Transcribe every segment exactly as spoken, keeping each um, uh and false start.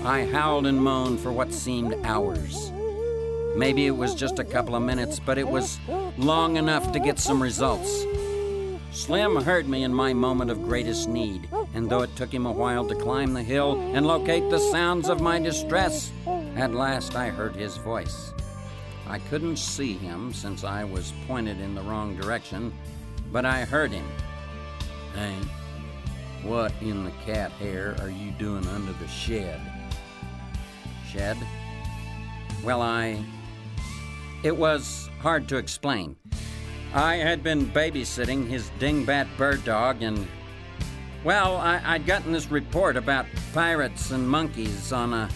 I howled and moaned for what seemed hours. Maybe it was just a couple of minutes, but it was long enough to get some results. Slim heard me in my moment of greatest need, and though it took him a while to climb the hill and locate the sounds of my distress, at last I heard his voice. I couldn't see him since I was pointed in the wrong direction, but I heard him. "Hank, what in the cat hair are you doing under the shed?" Shed? Well, I... It was hard to explain. I had been babysitting his dingbat bird dog, and, well, I, I'd gotten this report about pirates and monkeys on a...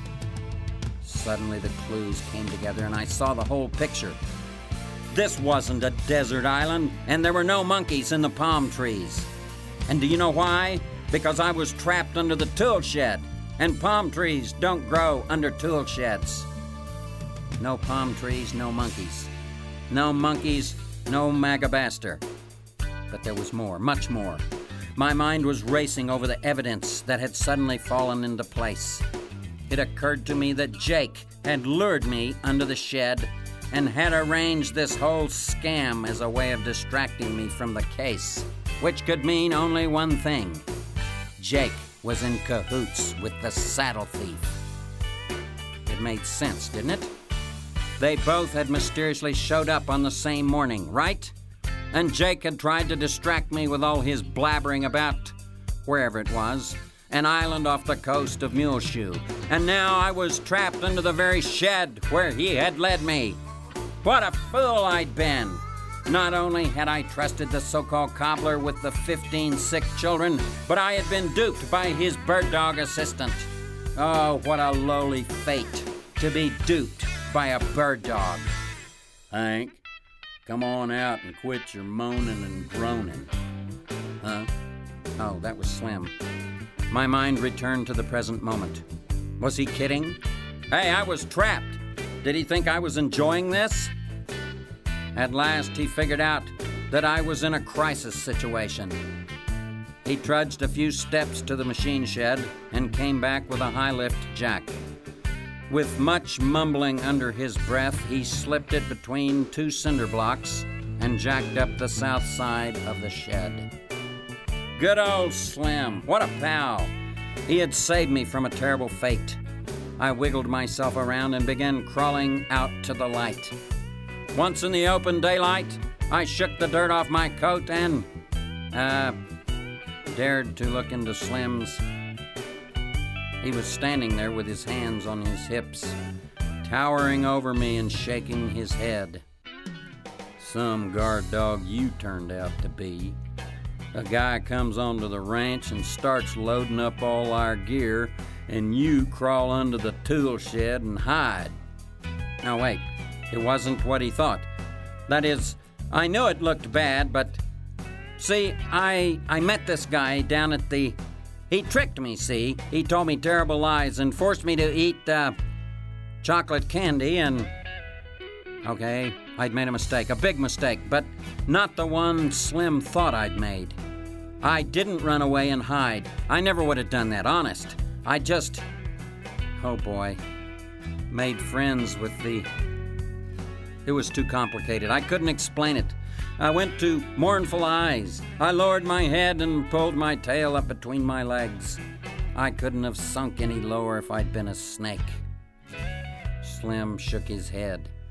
Suddenly the clues came together, and I saw the whole picture. This wasn't a desert island, and there were no monkeys in the palm trees. And do you know why? Because I was trapped under the tool shed, and palm trees don't grow under tool sheds. No palm trees, no monkeys. No monkeys, no Magabaster. But there was more, much more. My mind was racing over the evidence that had suddenly fallen into place. It occurred to me that Jake had lured me under the shed and had arranged this whole scam as a way of distracting me from the case, which could mean only one thing. Jake was in cahoots with the saddle thief. It made sense, didn't it? They both had mysteriously showed up on the same morning, right? And Jake had tried to distract me with all his blabbering about, wherever it was, an island off the coast of Muleshoe. And now I was trapped under the very shed where he had led me. What a fool I'd been! Not only had I trusted the so-called cobbler with the fifteen sick children, but I had been duped by his bird dog assistant. Oh, what a lowly fate to be duped by a bird dog. "Hank, come on out and quit your moaning and groaning." Huh? Oh, that was Slim. My mind returned to the present moment. Was he kidding? Hey, I was trapped. Did he think I was enjoying this? At last, he figured out that I was in a crisis situation. He trudged a few steps to the machine shed and came back with a high-lift jack. With much mumbling under his breath, he slipped it between two cinder blocks and jacked up the south side of the shed. Good old Slim, what a pal. He had saved me from a terrible fate. I wiggled myself around and began crawling out to the light. Once in the open daylight, I shook the dirt off my coat and, uh, dared to look into Slim's. He was standing there with his hands on his hips, towering over me and shaking his head. "Some guard dog you turned out to be. A guy comes onto the ranch and starts loading up all our gear, and you crawl under the tool shed and hide." Now wait, it wasn't what he thought. That is, I knew it looked bad, but see, I I met this guy down at the... He tricked me, see? He told me terrible lies and forced me to eat, uh, chocolate candy and... Okay, I'd made a mistake, a big mistake, but not the one Slim thought I'd made. I didn't run away and hide. I never would have done that, honest. I just... Oh boy. Made friends with the... It was too complicated. I couldn't explain it. I went to mournful eyes. I lowered my head and pulled my tail up between my legs. I couldn't have sunk any lower if I'd been a snake. Slim shook his head.